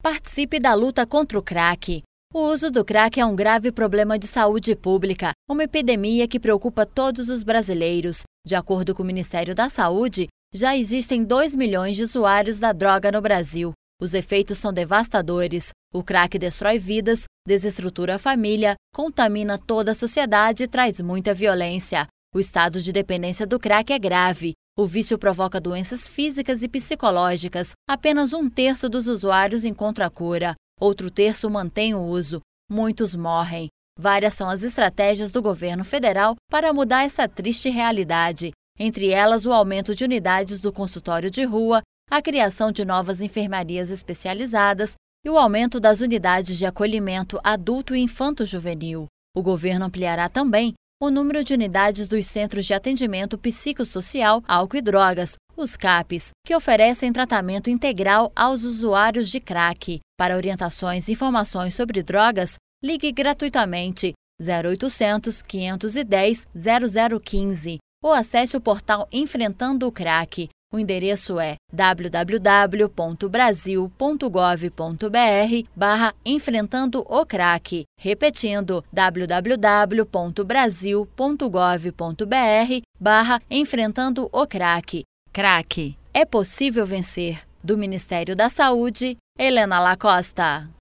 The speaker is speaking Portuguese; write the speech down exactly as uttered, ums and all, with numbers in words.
Participe da luta contra o crack. O uso do crack é um grave problema de saúde pública, uma epidemia que preocupa todos os brasileiros. De acordo com o Ministério da Saúde, já existem dois milhões de usuários da droga no Brasil. Os efeitos são devastadores. O crack destrói vidas, desestrutura a família, contamina toda a sociedade e traz muita violência. O estado de dependência do crack é grave. O vício provoca doenças físicas e psicológicas. Apenas um terço dos usuários encontra a cura. Outro terço mantém o uso. Muitos morrem. Várias são as estratégias do governo federal para mudar essa triste realidade. Entre elas, o aumento de unidades do consultório de rua, a criação de novas enfermarias especializadas e o aumento das unidades de acolhimento adulto e infanto-juvenil. O governo ampliará também o número de unidades dos Centros de Atendimento Psicossocial, Álcool e Drogas, os C A Ps, que oferecem tratamento integral aos usuários de crack. Para orientações e informações sobre drogas, ligue gratuitamente zero oitocentos, quinhentos e dez, zero zero quinze ou acesse o portal Enfrentando o Crack. O endereço é w w w ponto brasil ponto gov ponto b r barra Enfrentando o Crack. Repetindo, w w w ponto brasil ponto gov ponto b r barra Enfrentando o Crack. Crack. É possível vencer. Do Ministério da Saúde, Helena Lacosta.